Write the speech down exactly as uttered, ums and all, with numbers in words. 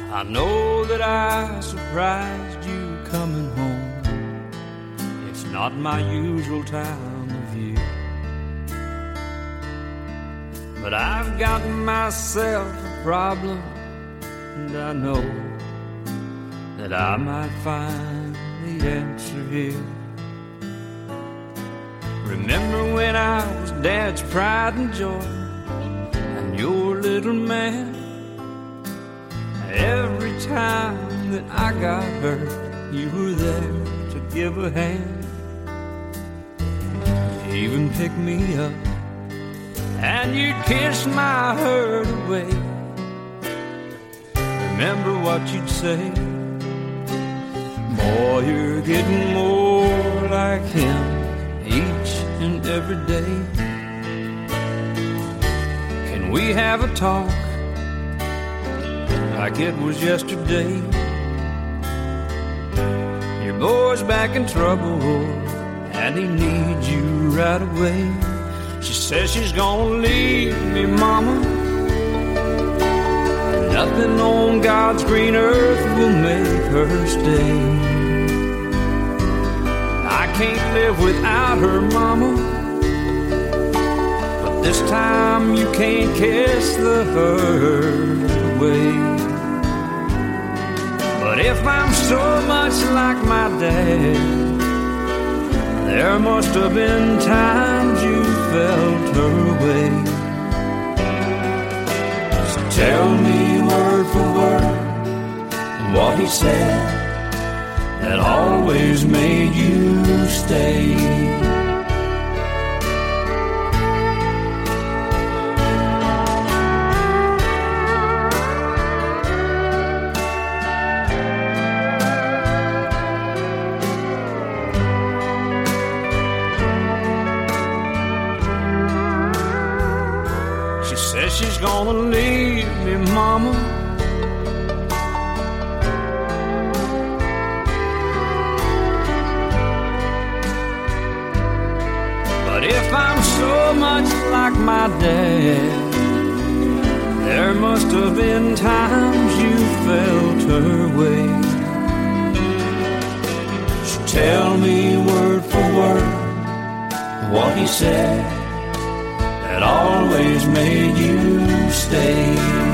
I know that I surprised you coming home. It's not my usual time of year, but I've got myself a problem, and I know that I might find the answer here. Remember when I was Dad's pride and joy, and your little man? Every time that I got hurt, you were there to give a hand. You even picked me up, and you'd kiss my hurt away. Remember what you'd say? Boy, you're getting more like him each and every day. Can we have a talk like it was yesterday? Your boy's back in trouble, and he needs you right away. She says she's gonna leave me, mama. Nothing on God's green earth will make her stay. I can't live without her, mama, but this time you can't kiss the hurt away. But if I'm so much like my dad, there must have been times you felt her way. So tell me word for word what he said that always made you stay. She's gonna leave me, mama, but if I'm so much like my dad, there must have been times you felt her way. So tell me word for word what he said that always made you stay.